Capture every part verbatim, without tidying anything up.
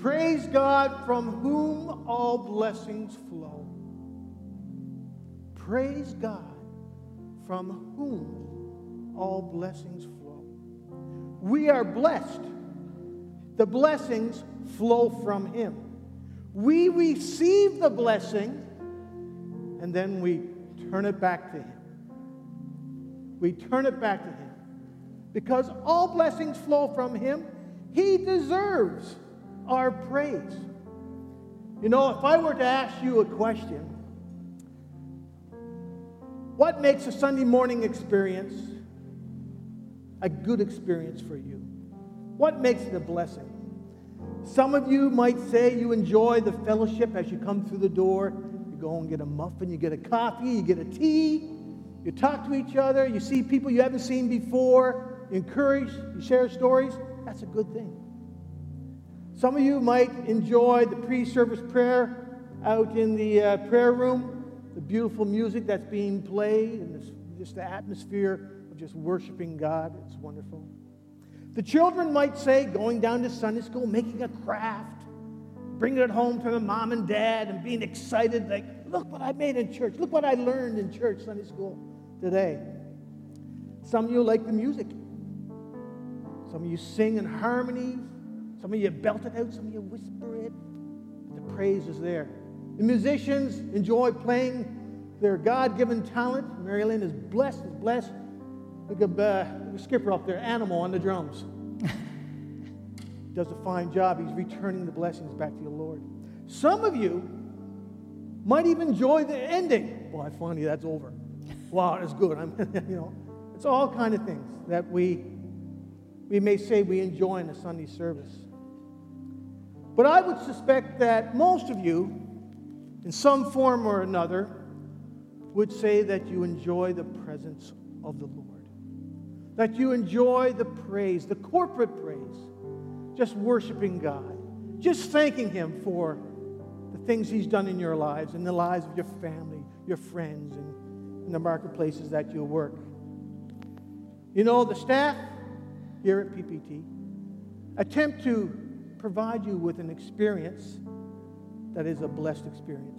Praise God from whom all blessings flow. Praise God from whom all blessings flow. We are blessed. The blessings flow from Him. We receive the blessing, and then we turn it back to Him. We turn it back to Him. Because all blessings flow from Him, He deserves our praise. You know, if I were to ask you a question, what makes a Sunday morning experience a good experience for you? What makes it a blessing? Some of you might say you enjoy the fellowship as you come through the door. You go and get a muffin, you get a coffee, you get a tea, you talk to each other, you see people you haven't seen before, you encourage, you share stories. That's a good thing. Some of you might enjoy the pre-service prayer out in the uh, prayer room, the beautiful music that's being played, and this, just the atmosphere of just worshiping God. It's wonderful. The children might say going down to Sunday school, making a craft, bringing it home to the mom and dad and being excited, like, look what I made in church. Look what I learned in church Sunday school today. Some of you like the music. Some of you sing in harmonies. Some of you belt it out. Some of you whisper it. The praise is there. The musicians enjoy playing their God-given talent. Mary Lynn is blessed, is blessed. Look at uh, the skipper up there, Animal on the drums. Does a fine job. He's returning the blessings back to the Lord. Some of you might even enjoy the ending. Well, finally, that's over. Wow, that's good. I'm, you know, it's all kind of things that we we may say we enjoy in a Sunday service. But I would suspect that most of you, in some form or another, would say that you enjoy the presence of the Lord. That you enjoy the praise, the corporate praise, just worshiping God, just thanking Him for the things He's done in your lives and the lives of your family, your friends, and in the marketplaces that you work. You know, the staff here at P P T attempt to provide you with an experience that is a blessed experience.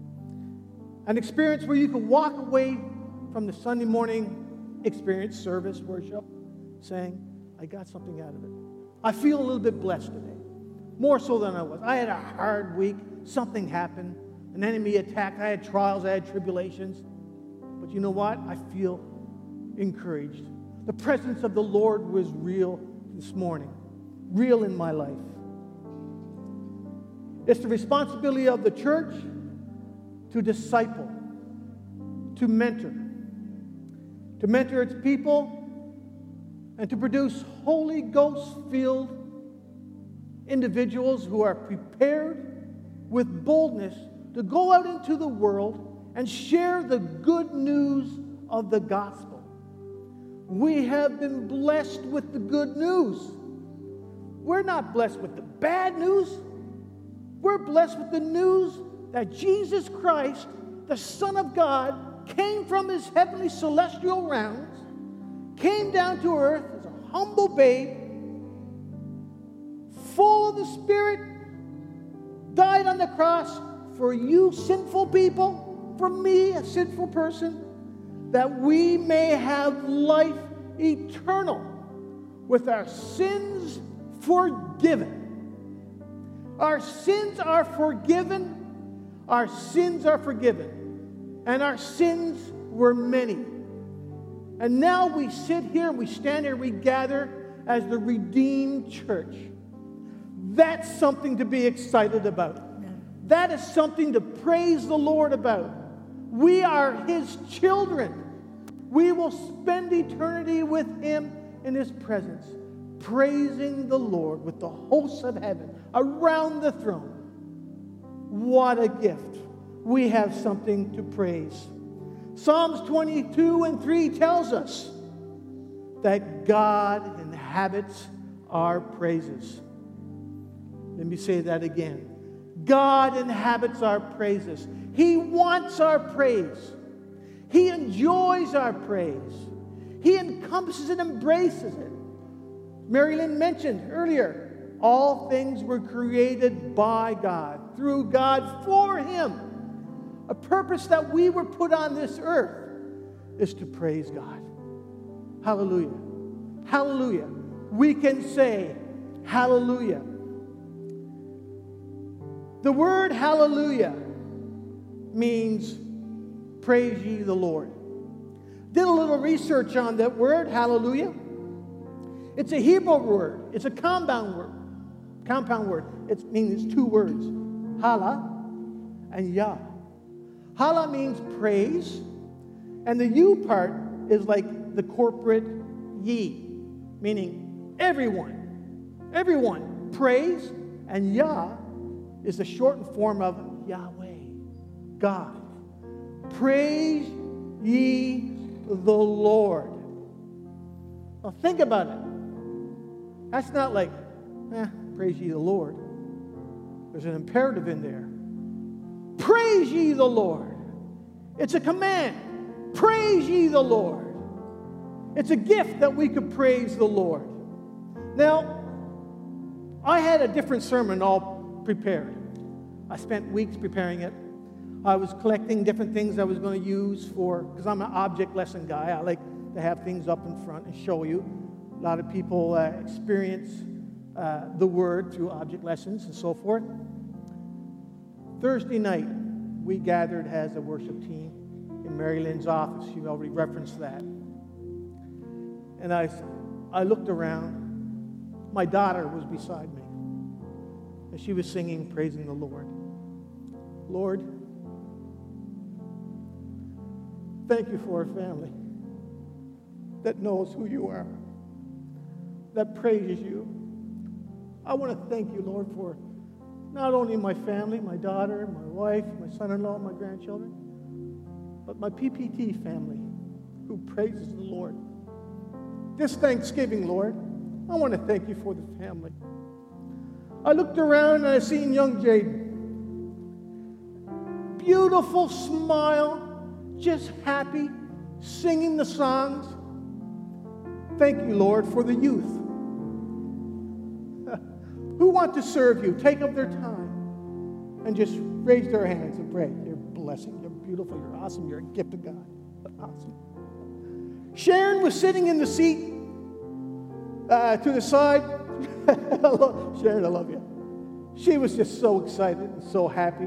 An experience where you can walk away from the Sunday morning experience, service, worship, saying, I got something out of it. I feel a little bit blessed today, more so than I was. I had a hard week. Something happened. An enemy attacked. I had trials. I had tribulations. But you know what? I feel encouraged. The presence of the Lord was real this morning, real in my life. It's the responsibility of the church to disciple, to mentor, to mentor its people, and to produce Holy Ghost-filled individuals who are prepared with boldness to go out into the world and share the good news of the gospel. We have been blessed with the good news. We're not blessed with the bad news. We're blessed with the news that Jesus Christ, the Son of God, came from His heavenly celestial realms, came down to earth as a humble babe, full of the Spirit, died on the cross for you sinful people, for me, a sinful person, that we may have life eternal with our sins forgiven. Our sins are forgiven. Our sins are forgiven. And our sins were many. And now we sit here and we stand here, we gather as the redeemed church. That's something to be excited about. That is something to praise the Lord about. We are His children. We will spend eternity with Him in His presence, praising the Lord with the hosts of heaven around the throne. What a gift. We have something to praise. Psalms twenty-two and three tells us that God inhabits our praises. Let me say that again. God inhabits our praises. He wants our praise. He enjoys our praise. He encompasses and embraces it. Mary Lynn mentioned earlier All things were created by God, through God, for Him. A purpose that we were put on this earth is to praise God. Hallelujah. Hallelujah. We can say hallelujah. The word hallelujah means praise ye the Lord. Did a little research on that word, hallelujah. It's a Hebrew word. It's a compound word. Compound word. It means it's two words. Hala and Yah. Hala means praise. And the you part is like the corporate ye, meaning everyone. Everyone. Praise. And Yah is the shortened form of Yahweh, God. Praise ye the Lord. Now think about it. That's not like, eh, praise ye the Lord. There's an imperative in there. Praise ye the Lord. It's a command. Praise ye the Lord. It's a gift that we could praise the Lord. Now, I had a different sermon all prepared. I spent weeks preparing it. I was collecting different things I was going to use for, because I'm an object lesson guy. I like to have things up in front and show you. A lot of people uh, experience uh, the Word through object lessons and so forth. Thursday night, we gathered as a worship team in Mary Lynn's office. She already referenced that. And I, I looked around. My daughter was beside me. And she was singing, praising the Lord. Lord, thank you for a family that knows who you are, that praises you. I want to thank you, Lord, for not only my family, my daughter, my wife, my son-in-law, my grandchildren, but my P P T family who praises the Lord. This Thanksgiving, Lord, I want to thank you for the family. I looked around and I seen young Jaden. Beautiful smile, just happy, singing the songs. Thank you, Lord, for the youth who want to serve you. Take up their time and just raise their hands and pray. You're blessing. You're beautiful. You're awesome. You're a gift of God. Awesome. Sharon was sitting in the seat uh, to the side. Sharon, I love you. She was just so excited and so happy.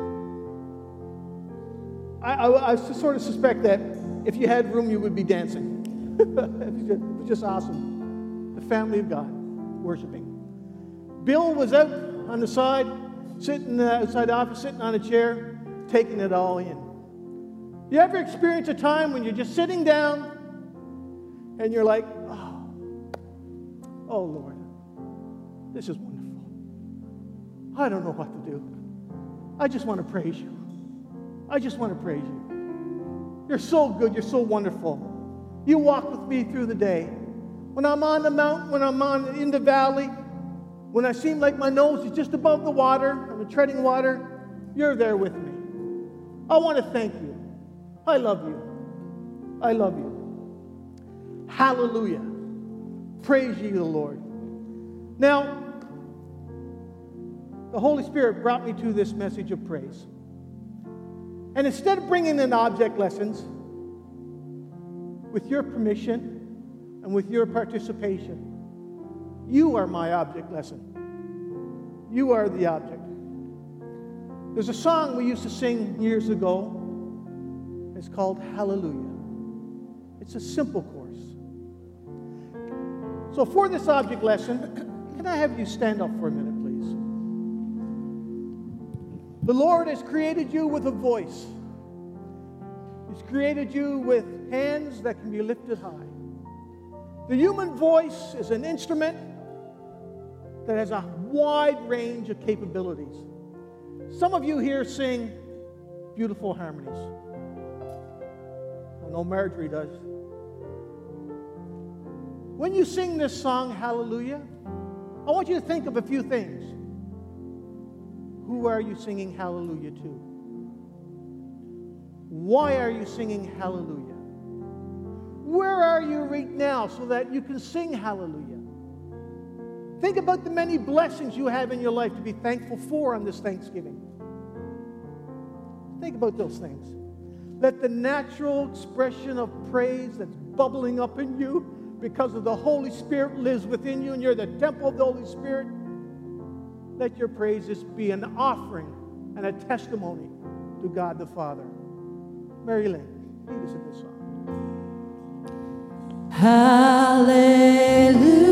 I, I, I sort of suspect that if you had room, you would be dancing. it, was just, it was just awesome. The family of God worshiping. Bill was out on the side, sitting uh, outside the office, sitting on a chair, taking it all in. You ever experience a time when you're just sitting down and you're like, oh, oh Lord, this is wonderful. I don't know what to do. I just want to praise you. I just want to praise you. You're so good. You're so wonderful. You walk with me through the day. When I'm on the mountain, when I'm on in the valley, when I seem like my nose is just above the water, I'm treading water, you're there with me. I want to thank you. I love you. I love you. Hallelujah. Praise ye the Lord. Now, the Holy Spirit brought me to this message of praise. And instead of bringing in object lessons, with your permission and with your participation, you are my object lesson. You are the object. There's a song we used to sing years ago. It's called Hallelujah. It's a simple chorus. So for this object lesson, can I have you stand up for a minute, please? The Lord has created you with a voice. He's created you with hands that can be lifted high. The human voice is an instrument that has a wide range of capabilities. Some of you here sing beautiful harmonies. I know Marjorie does. When you sing this song, Hallelujah, I want you to think of a few things. Who are you singing hallelujah to? Why are you singing hallelujah? Where are you right now so that you can sing hallelujah? Think about the many blessings you have in your life to be thankful for on this Thanksgiving. Think about those things. Let the natural expression of praise that's bubbling up in you because of the Holy Spirit lives within you and you're the temple of the Holy Spirit. Let your praises be an offering and a testimony to God the Father. Mary Lynn, lead us in this song. Hallelujah.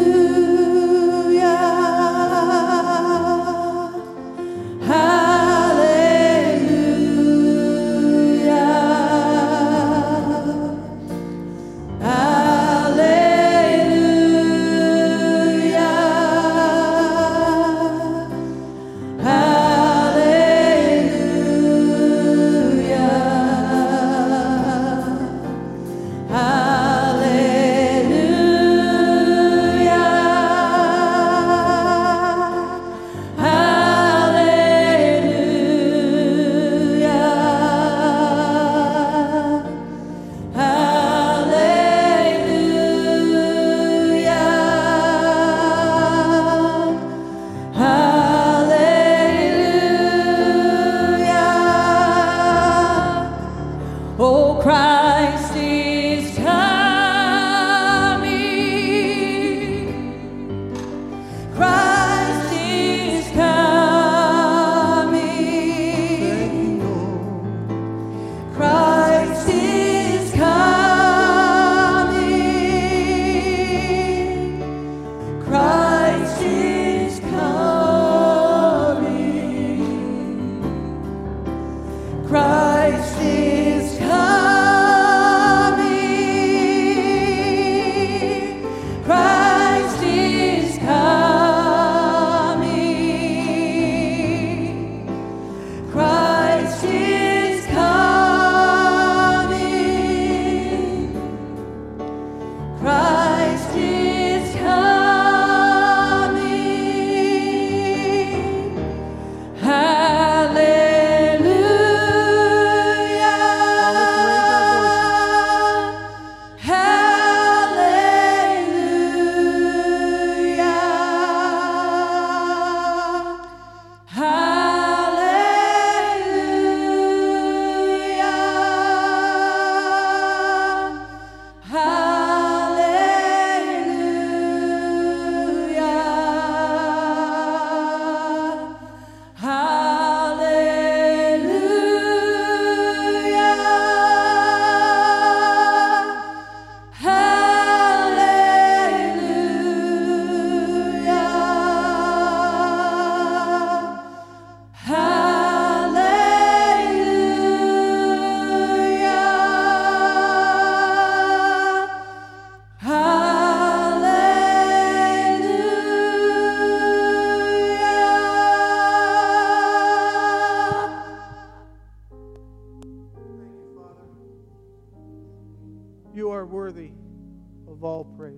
You are worthy of all praise.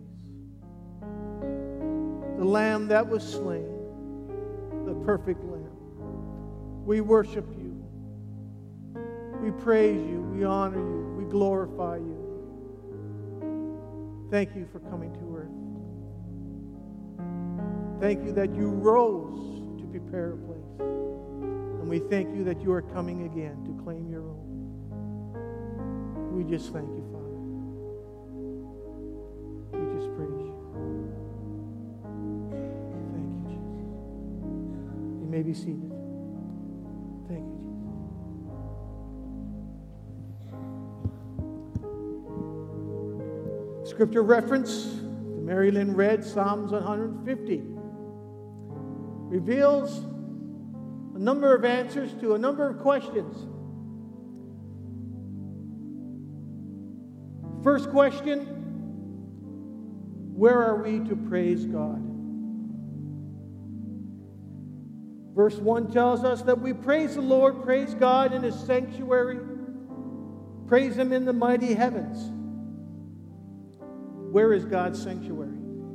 The Lamb that was slain, the perfect Lamb. We worship you. We praise you. We honor you. We glorify you. Thank you for coming to earth. Thank you that you rose to prepare a place. And we thank you that you are coming again to claim your own. We just thank you, Father. We just praise you. Thank you, Jesus. You may be seated. Thank you, Jesus. Scripture reference that Mary Lynn read, Psalms one fifty, reveals a number of answers to a number of questions. First question, where are we to praise God? Verse one tells us that we praise the Lord, praise God in His sanctuary, praise Him in the mighty heavens. Where is God's sanctuary?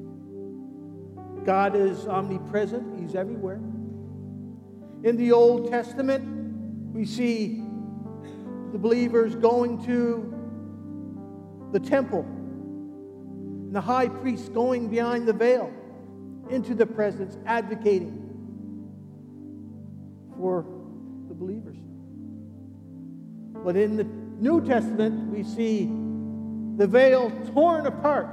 God is omnipresent. He's everywhere. In the Old Testament, we see the believers going to the temple, and the high priest going behind the veil, into the presence, advocating for the believers. But in the New Testament, we see the veil torn apart.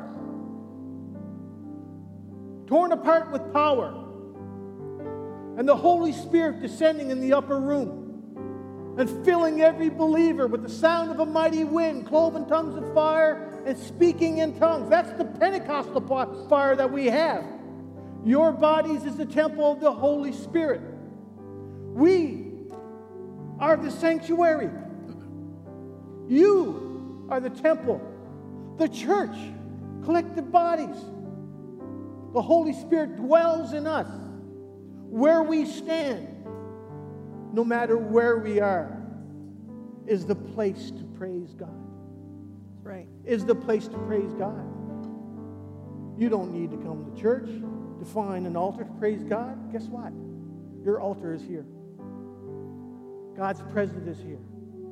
Torn apart with power. And the Holy Spirit descending in the upper room and filling every believer with the sound of a mighty wind, cloven tongues of fire, and speaking in tongues. That's the Pentecostal fire that we have. Your bodies is the temple of the Holy Spirit. We are the sanctuary. You are the temple. The church, collective bodies. The Holy Spirit dwells in us. Where we stand, no matter where we are, is the place to praise God. Right. Is the place to praise God. You don't need to come to church to find an altar to praise God. Guess what? Your altar is here. God's presence is here.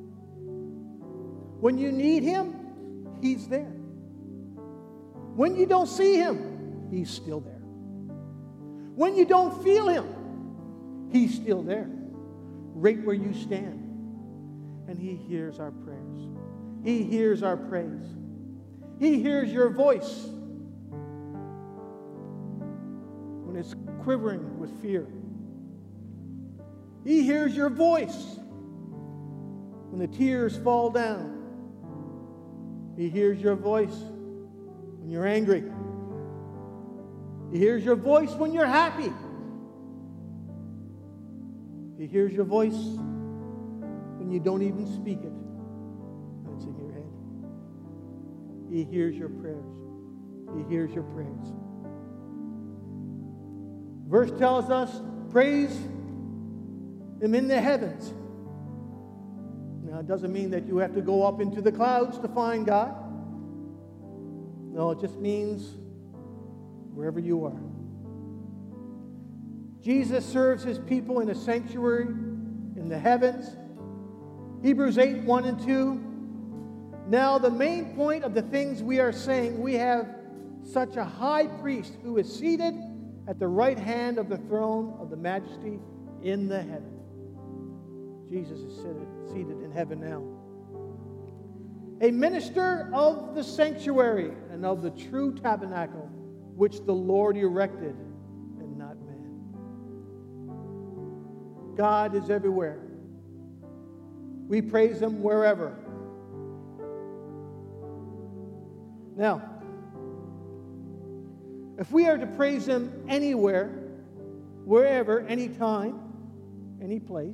When you need Him, He's there. When you don't see Him, He's still there. When you don't feel Him, He's still there, right where you stand. And He hears our prayers. He hears our praise. He hears your voice when it's quivering with fear. He hears your voice when the tears fall down. He hears your voice when you're angry. He hears your voice when you're happy. He hears your voice when you don't even speak it, and it's in your head. He hears your prayers. He hears your prayers. Verse tells us, praise Him in the heavens. Now, it doesn't mean that you have to go up into the clouds to find God. No, it just means wherever you are. Jesus serves His people in a sanctuary in the heavens. Hebrews eight, one and two. Now, the main point of the things we are saying, we have such a high priest who is seated at the right hand of the throne of the majesty in the heaven. Jesus is seated, seated in heaven now. A minister of the sanctuary and of the true tabernacle, which the Lord erected, and not man. God is everywhere. We praise Him wherever. Now, if we are to praise Him anywhere, wherever, anytime, any place,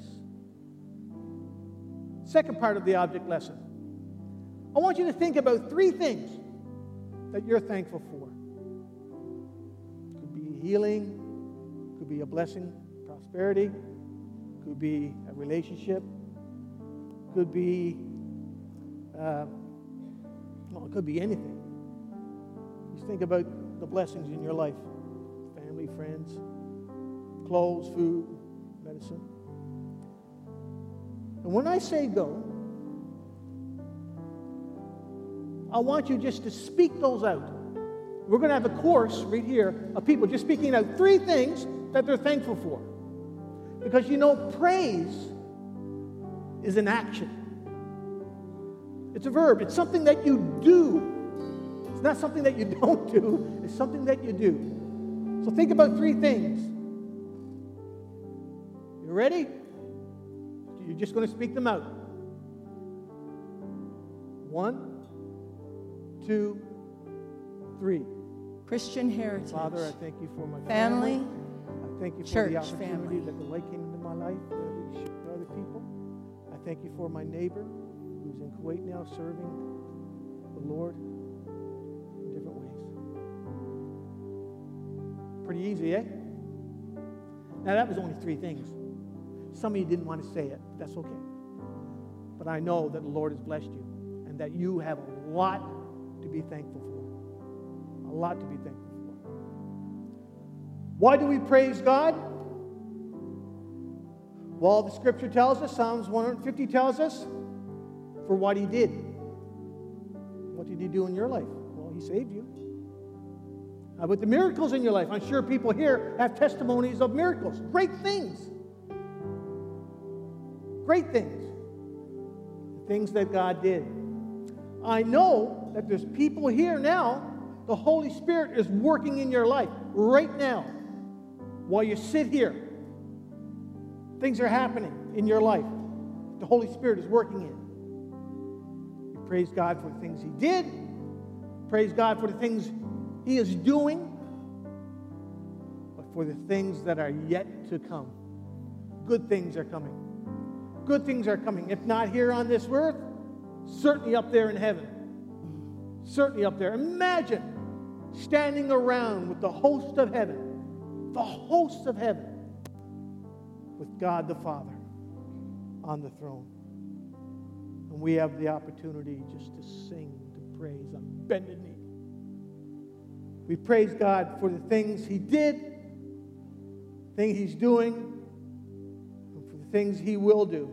second part of the object lesson, I want you to think about three things that you're thankful for. Could be healing, could be a blessing, prosperity, could be a relationship, could be, uh, well, it could be anything. Just think about the blessings in your life. Family, friends, clothes, food, medicine. And when I say go, I want you just to speak those out. We're going to have a course right here of people just speaking out three things that they're thankful for. Because you know, praise is an action. It's a verb. It's something that you do. It's not something that you don't do. It's something that you do. So think about three things. You ready? You're just going to speak them out. One, two, three. Christian heritage. Father, I thank you for my family. family. I thank you for Church the opportunity family. that the light came into my life to share with other people. I thank you for my neighbor who's in Kuwait now serving the Lord in different ways. Pretty easy, eh? Now, that was only three things. Some of you didn't want to say it. That's okay. But I know that the Lord has blessed you and that you have a lot to be thankful for. A lot to be thankful for. Why do we praise God? Well, the scripture tells us, Psalms one fifty tells us, for what He did. What did He do in your life? Well, He saved you. How about the miracles in your life? I'm sure people here have testimonies of miracles. Great things. Great things. The things that God did. I know that there's people here now, the Holy Spirit is working in your life right now. While you sit here, things are happening in your life. The Holy Spirit is working in. We praise God for the things He did. Praise God for the things He is doing. But for the things that are yet to come. Good things are coming. Good things are coming. If not here on this earth, certainly up there in heaven. Certainly up there. Imagine standing around with the host of heaven. The host of heaven. With God the Father on the throne. And we have the opportunity just to sing, to praise on bended knee. We praise God for the things He did, things He's doing, and for the things He will do.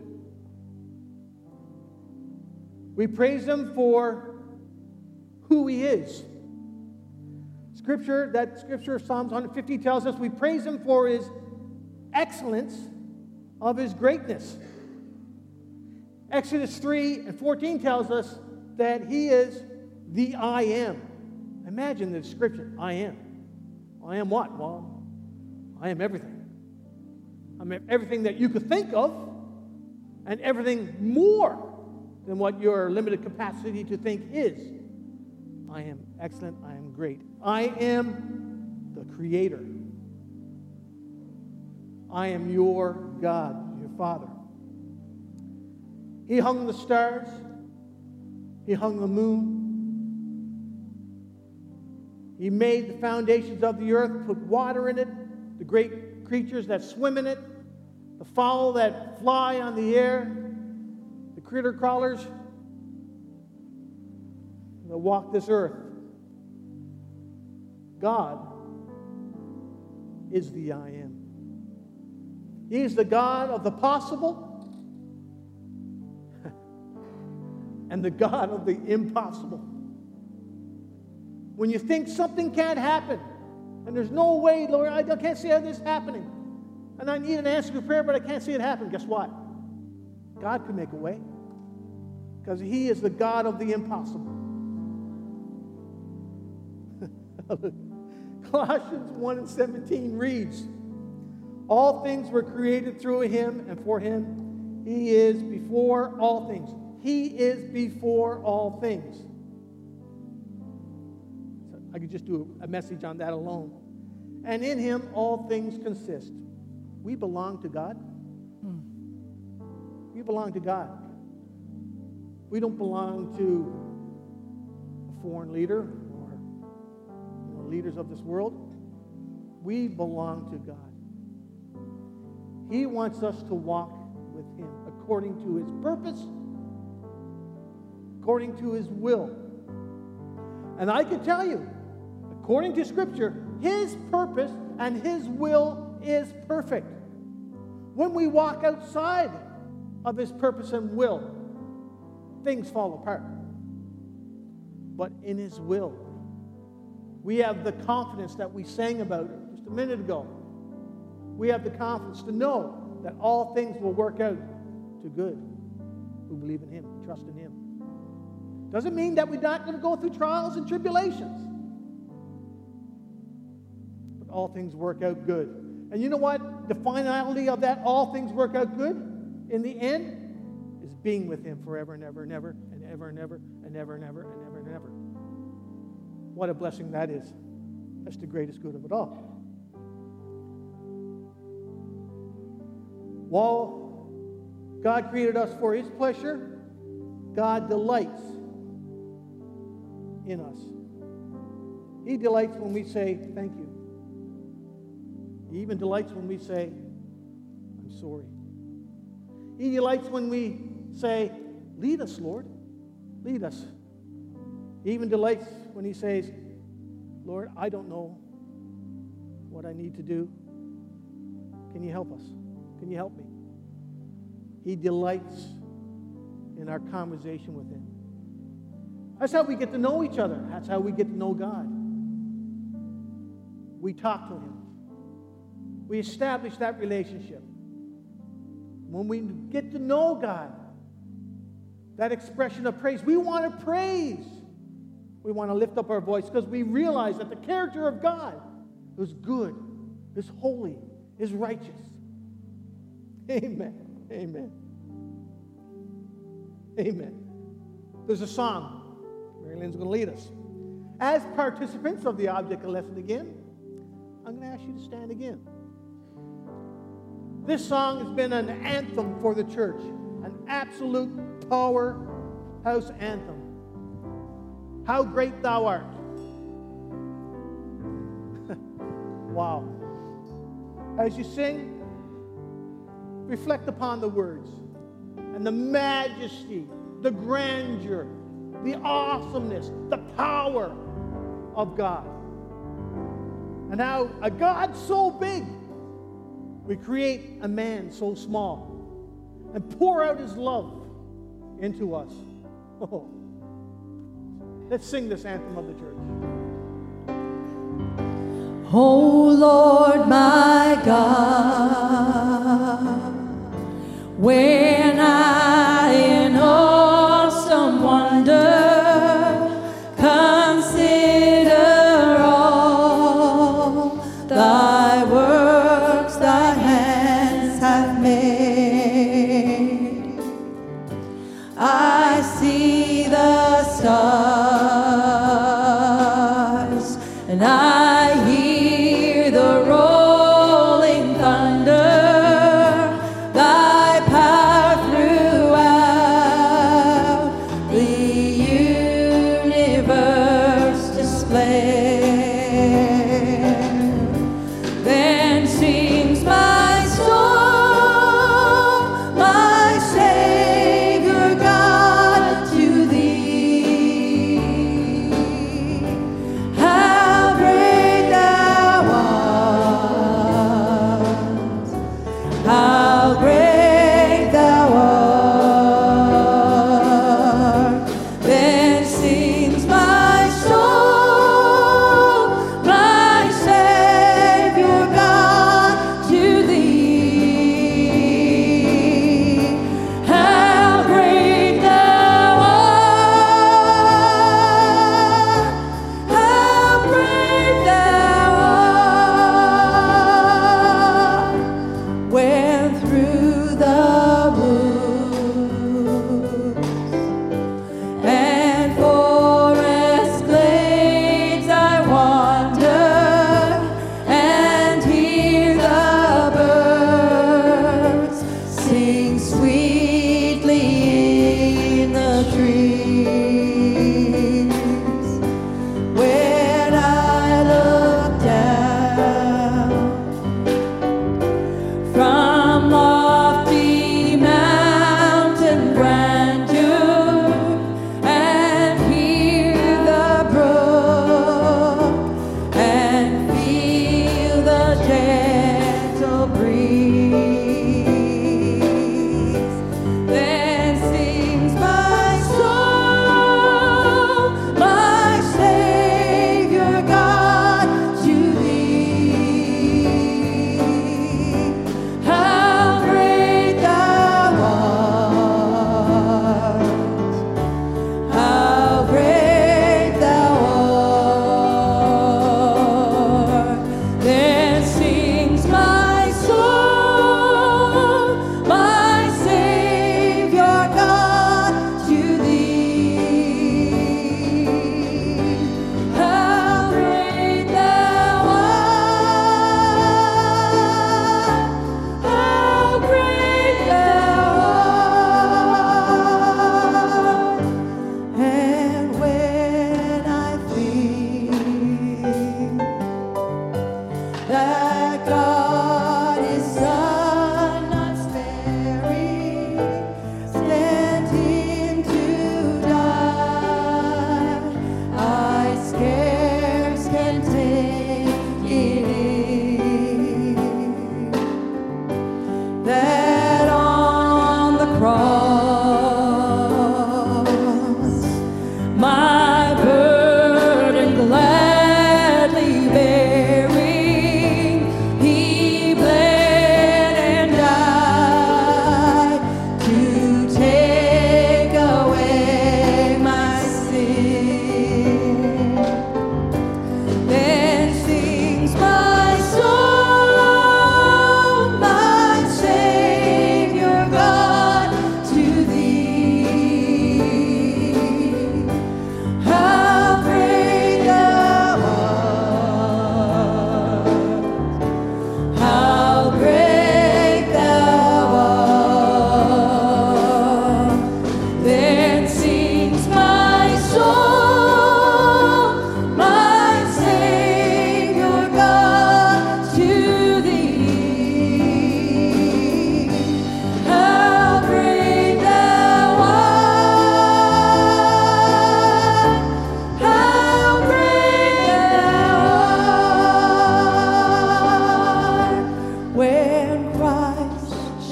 We praise Him for who He is. Scripture, that scripture, Psalms one fifty tells us we praise Him for His excellence of His greatness. Exodus three and fourteen tells us that He is the I Am. Imagine the description, I am. I am what? Well, I am everything. I am everything that you could think of and everything more than what your limited capacity to think is. I am excellent. I am great. I am the Creator. I am your God, your Father. He hung the stars. He hung the moon. He made the foundations of the earth, put water in it, the great creatures that swim in it, the fowl that fly on the air, the critter crawlers that walk this earth. God is the I Am. He's the God of the possible and the God of the impossible. When you think something can't happen, and there's no way, Lord, I can't see how this is happening, and I need an answer to prayer, but I can't see it happen, guess what? God can make a way, because He is the God of the impossible. Colossians one and seventeen reads, all things were created through Him and for Him. He is before all things. He is before all things. So I could just do a message on that alone. And in Him all things consist. We belong to God. We belong to God. We don't belong to a foreign leader or you know, leaders of this world. We belong to God. He wants us to walk with Him according to His purpose, according to His will. And I can tell you, according to Scripture, His purpose and His will is perfect. When we walk outside of His purpose and will, things fall apart. But in His will, we have the confidence that we sang about just a minute ago. We have the confidence to know that all things will work out to good who believe in Him, trust in Him. Doesn't mean that we're not going to go through trials and tribulations. But all things work out good. And you know what? The finality of that, all things work out good, in the end, is being with Him forever and ever and ever and ever and ever and ever and ever and ever and ever. What a blessing that is. That's the greatest good of it all. While God created us for His pleasure, God delights in us. He delights when we say, thank you. He even delights when we say, I'm sorry. He delights when we say, lead us, Lord. Lead us. He even delights when He says, Lord, I don't know what I need to do. Can you help us? Can you help me? He delights in our conversation with Him. That's how we get to know each other. That's how we get to know God. we talk to him. We establish that relationship. When we get to know God, that expression of praise, we want to praise. We want to lift up our voice because we realize that the character of God is good, is holy, is righteous. Amen. Amen. Amen. There's a song. Mary Lynn's going to lead us. As participants of the object lesson again, I'm going to ask you to stand again. This song has been an anthem for the church, an absolute powerhouse anthem. How great thou art. Wow. As you sing, reflect upon the words and the majesty, the grandeur, the awesomeness, the power of God. And how a God so big we create a man so small and pour out his love into us. Oh. Let's sing this anthem of the church. Oh Lord my God, when I in awesome wonder consider all thy works thy hands have made, I see the stars and I hear the rolling thunder, thy power throughout the universe displayed. Then sings my soul, my Savior God, to thee. How great thou art, how great thou art. Then sings my soul, my Savior God, to thee. How great thou art, how great thou art. When through the woods and forest glades I wander and hear the birds sing sweetly in the trees. When I look down from lofty mountain grandeur and hear the brook and feel the gentle breeze, then sings my soul, my Savior God, to thee. How great thou art, how great thou art. Then sings my soul, my Savior God, to thee. How great thou art, how great thou art. And when I think that God is Son, not sparing, sent him to die, I scarce can take it in, that on the cross my burden gladly bearing,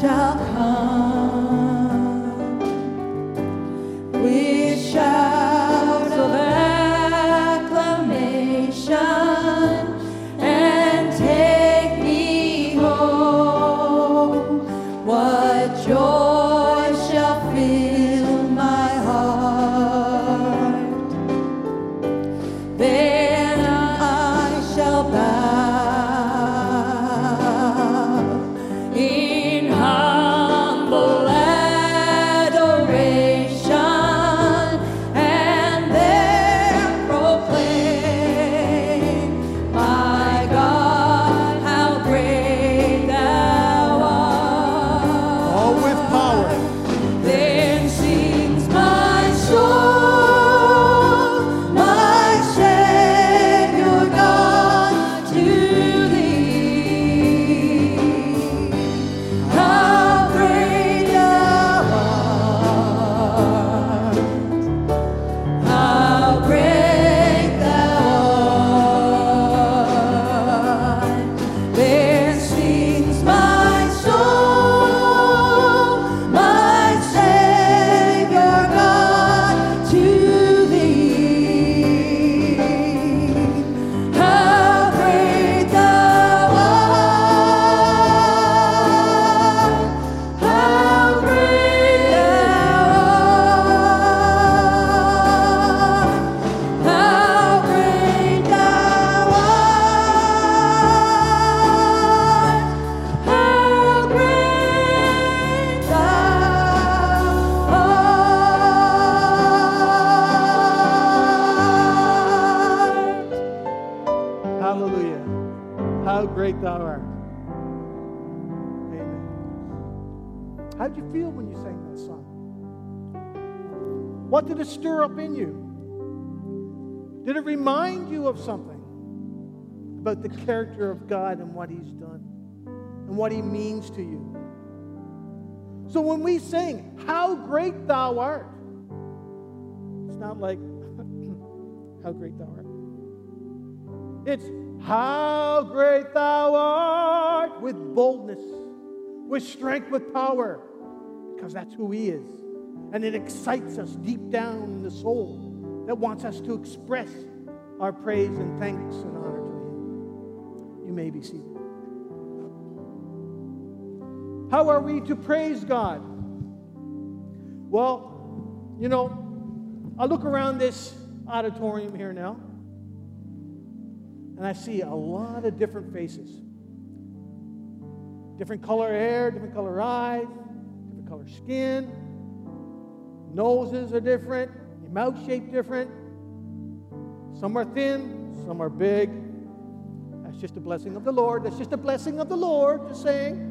shall come with shouts of acclamation and take me home. What joy shall fill my heart? Then I shall bow in humble adoration and there proclaim, my God, how great thou art. All with power. Then sings my soul, my Savior God, to thee. How great thou art, how great thou art. Then sings my soul, my Savior God, to thee. How great thou art, how great thou art, how great thou art, how great thou art. Hallelujah. How great thou art. Amen. How did you feel when you sang that song? What did it stir up in you? Did it remind you of something about the character of God and what He's done and what He means to you? So when we sing, how great thou art, it's not like, how great thou art. It's how great thou art, with boldness, with strength, with power, because that's who He is. And it excites us deep down in the soul that wants us to express our praise and thanks and honor to Him. You may be seated. How are we to praise God? Well, you know, I look around this auditorium here now, and I see a lot of different faces. Different color hair, different color eyes, different color skin. Noses are different, your mouth shape different. Some are thin, some are big. That's just a blessing of the Lord. That's just a blessing of the Lord, just saying.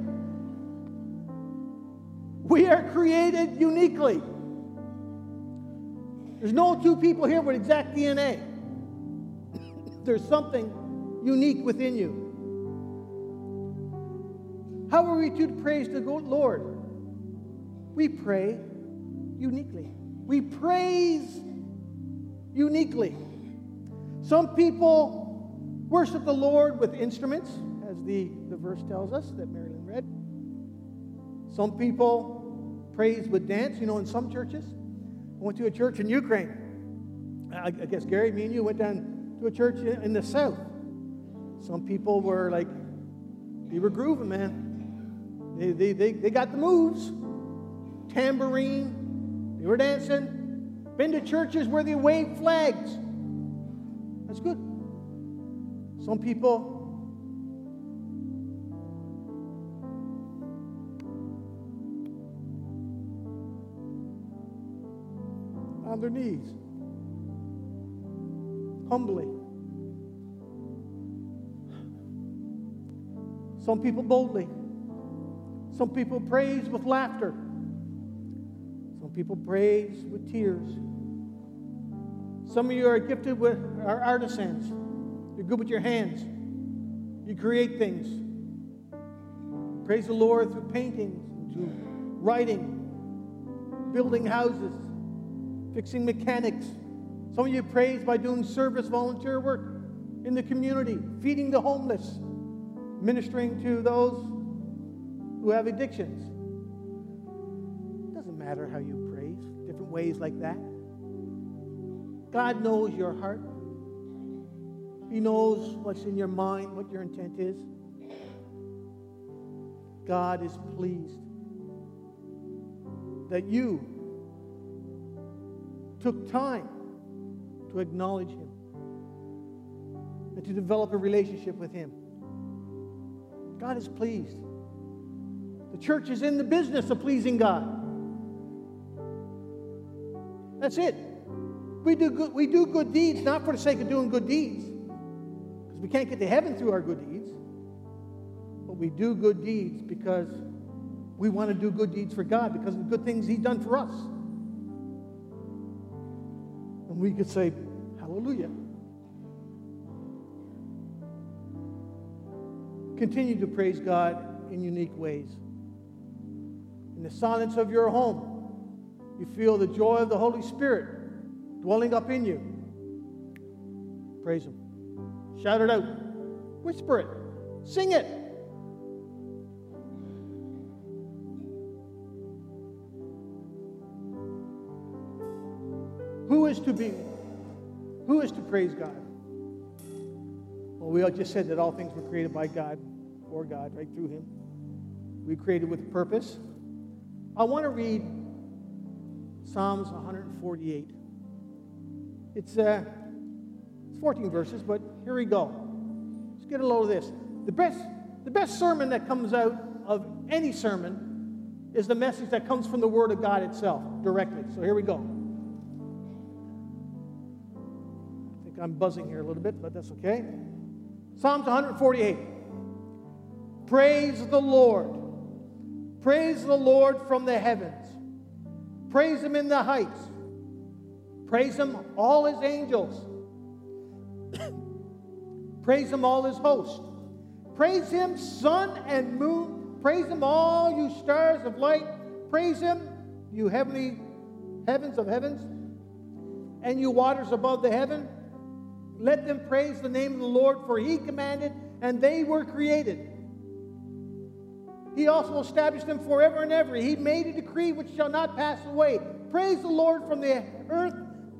We are created uniquely. There's no two people here with exact D N A. There's something unique within you. How are we to praise the Lord? We pray uniquely. We praise uniquely. Some people worship the Lord with instruments, as the, the verse tells us that Marilyn read. Some people praise with dance. You know, in some churches, I went to a church in Ukraine. I, I guess, Gary, me and you went down to a church in, in the south. Some people were like, they were grooving, man. They, they, they, they got the moves. Tambourine. They were dancing. Been to churches where they wave flags. That's good. Some people on their knees, humbly. Some people boldly. Some people praise with laughter. Some people praise with tears. Some of you are gifted with are artisans. You're good with your hands. You create things. Praise the Lord through painting, through writing, building houses, fixing mechanics. Some of you praise by doing service volunteer work in the community, feeding the homeless, ministering to those who have addictions. matter how you praise. Different ways like that. God knows your heart. He knows what's in your mind, what your intent is. God is pleased that you took time to acknowledge Him and to develop a relationship with Him. God is pleased. The church is in the business of pleasing God. That's it. We do good, we do good deeds not for the sake of doing good deeds, because we can't get to heaven through our good deeds. But we do good deeds because we want to do good deeds for God, because of the good things He's done for us. And we could say, hallelujah. Continue to praise God in unique ways. In the silence of your home, you feel the joy of the Holy Spirit dwelling up in you. Praise Him. Shout it out. Whisper it. Sing it. Who is to be? Who is to praise God? Well, we all just said that all things were created by God, for God, right through Him. We created with a purpose. I want to read Psalms one forty-eight. It's, uh, it's fourteen verses, but here we go. Let's get a load of this. The best, the best sermon that comes out of any sermon is the message that comes from the Word of God itself, directly. So here we go. I think I'm buzzing here a little bit, but that's okay. Psalms one forty-eight. Praise the Lord. Praise the Lord from the heavens. Praise Him in the heights. Praise Him, all His angels. Praise Him, all His hosts. Praise Him, sun and moon. Praise Him, all you stars of light. Praise Him, you heavenly heavens of heavens, and you waters above the heaven. Let them praise the name of the Lord, for He commanded, and they were created. He also established them forever and ever. He made a decree which shall not pass away. Praise the Lord from the earth,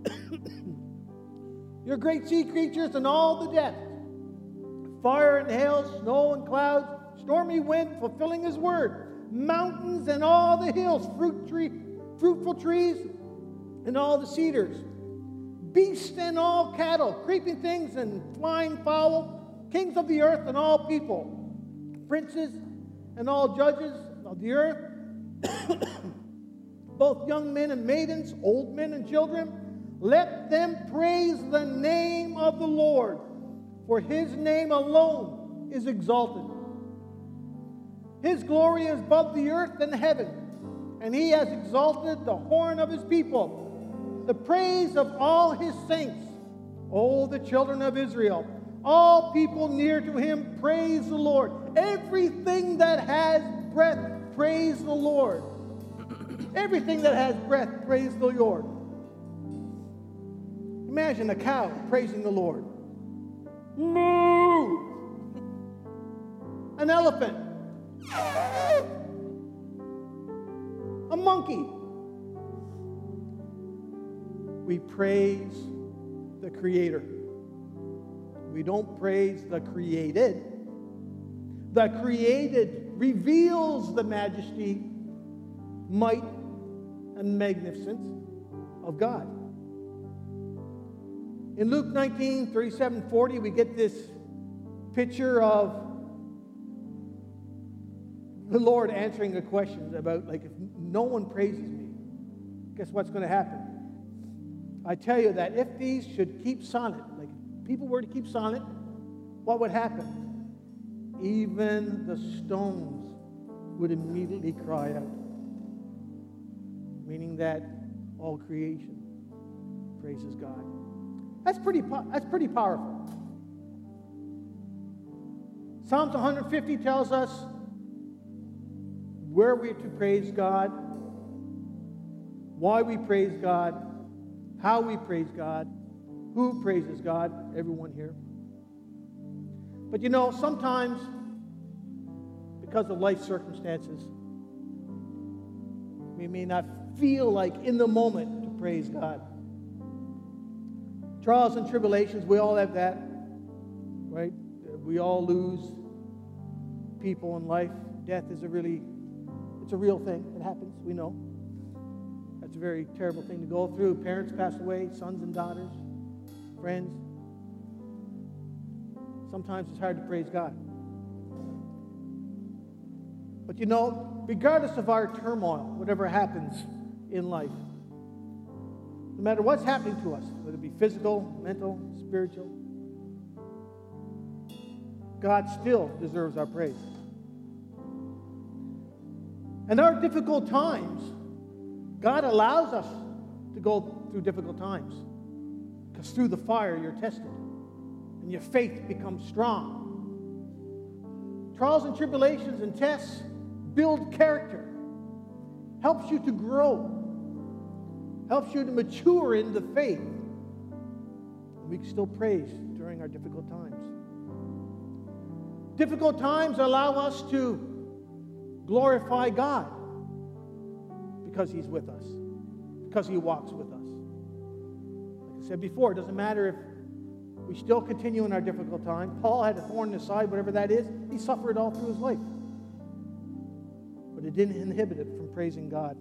your great sea creatures and all the depths, fire and hail, snow and clouds, stormy wind fulfilling His word, mountains and all the hills, fruit tree, fruitful trees and all the cedars, beasts and all cattle, creeping things and flying fowl, kings of the earth and all people, princes and all judges of the earth, both young men and maidens, old men and children. Let them praise the name of the Lord, for His name alone is exalted. His glory is above the earth and heaven, and He has exalted the horn of His people, the praise of all His saints. O the children of Israel, all people near to Him, praise the Lord. Everything that has breath, praise the Lord. Everything that has breath, praise the Lord. Imagine a cow praising the Lord. Moo! An elephant. A monkey. We praise the Creator. We don't praise the created. The created reveals the majesty, might, and magnificence of God. In Luke nineteen, thirty-seven, forty, we get this picture of the Lord answering a question about, like, if no one praises me, guess what's going to happen? I tell you that if these should keep silent, like if people were to keep silent, what would happen? Even the stones would immediately cry out. Meaning that all creation praises God. That's pretty, that's pretty powerful. Psalms one fifty tells us where we're to praise God, why we praise God, how we praise God, who praises God, everyone here. But you know, sometimes, because of life circumstances, We may not feel like in the moment to praise God. Trials and tribulations, we all have that, right? We all lose people in life. Death is a really, it's a real thing. It happens, we know. That's a very terrible thing to go through. Parents pass away, sons and daughters, friends. Sometimes it's hard to praise God. But you know, regardless of our turmoil, whatever happens in life, no matter what's happening to us, whether it be physical, mental, spiritual, God still deserves our praise. In our difficult times, God allows us to go through difficult times, because through the fire you're tested and your faith becomes strong. Trials and tribulations and tests build character, helps you to grow, helps you to mature in the faith. And we can still praise during our difficult times. Difficult times allow us to glorify God because He's with us, because He walks with us. Like I said before, it doesn't matter if we still continue in our difficult time. Paul had a thorn in his side, whatever that is. He suffered all through his life. But it didn't inhibit it from praising God.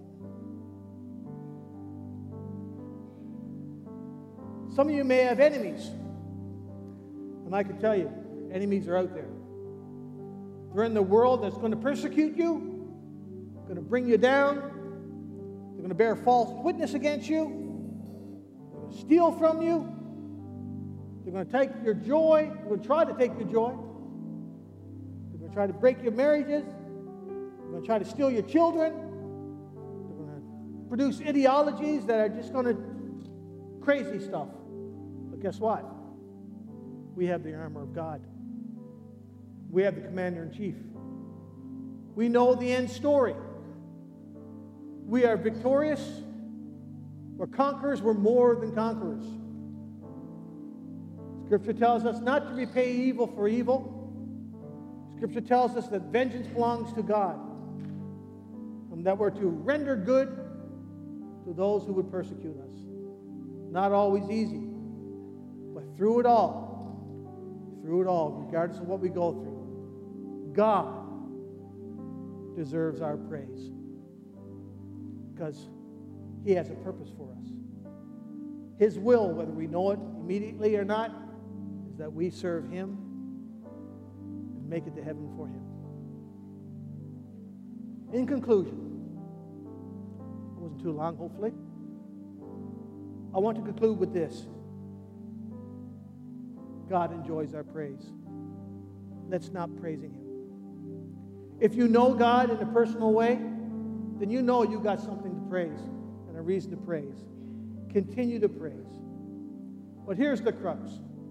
Some of you may have enemies. And I can tell you, enemies are out there. They're in the world that's going to persecute you, going to bring you down. They're going to bear false witness against you. They're going to steal from you. They're going to take your joy. They're going to try to take your joy. They're going to try to break your marriages. They're going to try to steal your children. They're going to produce ideologies that are just going to crazy stuff. But guess what? We have the armor of God. We have the commander-in-chief. We know the end story. We are victorious. We're conquerors. We're more than conquerors. Scripture tells us not to repay evil for evil. Scripture tells us that vengeance belongs to God, and that we're to render good to those who would persecute us. Not always easy, but through it all, through it all, regardless of what we go through, God deserves our praise because He has a purpose for us. His will, whether we know it immediately or not, is that we serve Him and make it to heaven for Him. In conclusion, it wasn't too long, hopefully. I want to conclude with this. God enjoys our praise. Let's not praising Him. If you know God in a personal way, then you know you got something to praise and a reason to praise. Continue to praise. But here's the crux.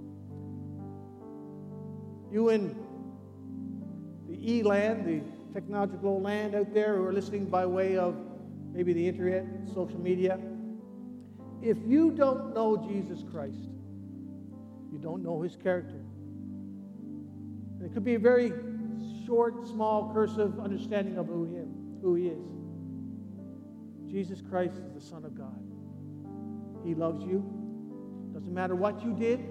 You in the E-land, the technological land out there who are listening by way of maybe the internet, social media, if you don't know Jesus Christ, you don't know His character. And it could be a very short, small, cursive understanding of who Him, who He is. Jesus Christ is the Son of God. He loves you. Doesn't matter what you did.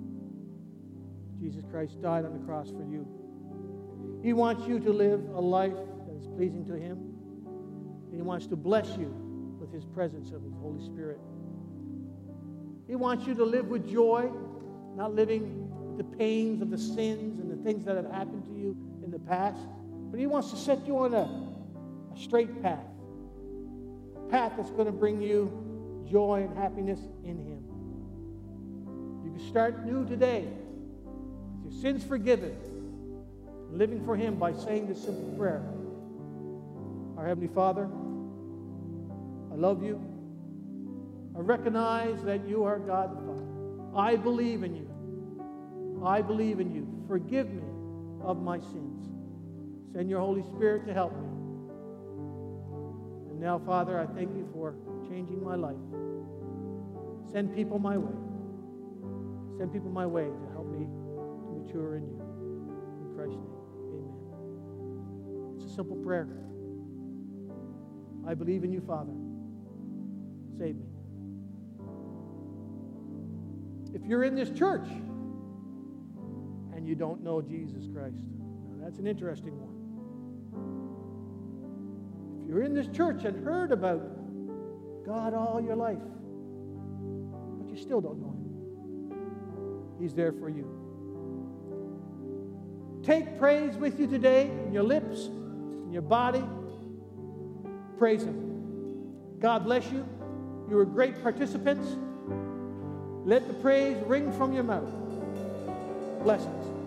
Jesus Christ died on the cross for you. He wants you to live a life that is pleasing to Him. He wants to bless you with His presence of His Holy Spirit. He wants you to live with joy, not living with the pains of the sins and the things that have happened to you in the past. But He wants to set you on a, a straight path. A path that's going to bring you joy and happiness in Him. You can start new today with your sins forgiven, living for Him by saying this simple prayer. Our Heavenly Father, I love you. I recognize that you are God the Father. I believe in you. I believe in you. Forgive me of my sins. Send your Holy Spirit to help me. And now, Father, I thank you for changing my life. Send people my way. Send people my way to help me to mature in you. In Christ's name, amen. It's a simple prayer. I believe in you, Father. Save me. If you're in this church and you don't know Jesus Christ, now that's an interesting one. If you're in this church and heard about God all your life, but you still don't know Him, He's there for you. Take praise with you today in your lips, in your body. Praise Him. God bless you. You are great participants. Let the praise ring from your mouth. Blessings.